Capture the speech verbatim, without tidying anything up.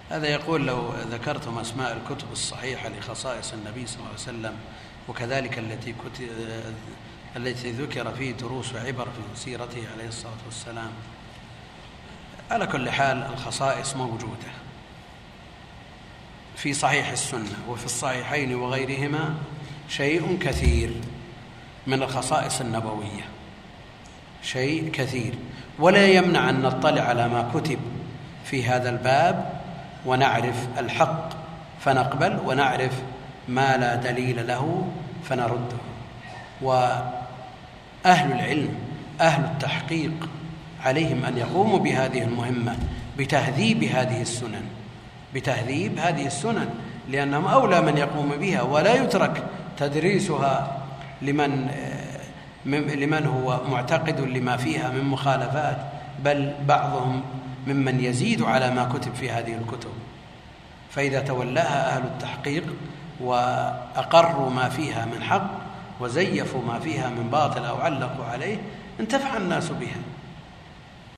هذا يقول: لو ذكرتم أسماء الكتب الصحيحة لخصائص النبي صلى الله عليه وسلم، وكذلك التي التي ذكر فيه دروس وعبر في سيرته عليه الصلاة والسلام. على كل حال الخصائص موجودة في صحيح السنة وفي الصحيحين وغيرهما شيء كثير من الخصائص النبوية، شيء كثير، ولا يمنع أن نطلع على ما كتب في هذا الباب ونعرف الحق فنقبل، ونعرف ما لا دليل له فنرده. وأهل العلم أهل التحقيق عليهم أن يقوموا بهذه المهمة، بتهذيب هذه السنن، بتهذيب هذه السنن، لأنهم أولى من يقوم بها، ولا يترك تدريسها لمن لمن هو معتقد لما فيها من مخالفات، بل بعضهم ممن يزيد على ما كتب في هذه الكتب. فإذا تولاها أهل التحقيق وأقروا ما فيها من حق وزيفوا ما فيها من باطل أو علقوا عليه، انتفع الناس بها.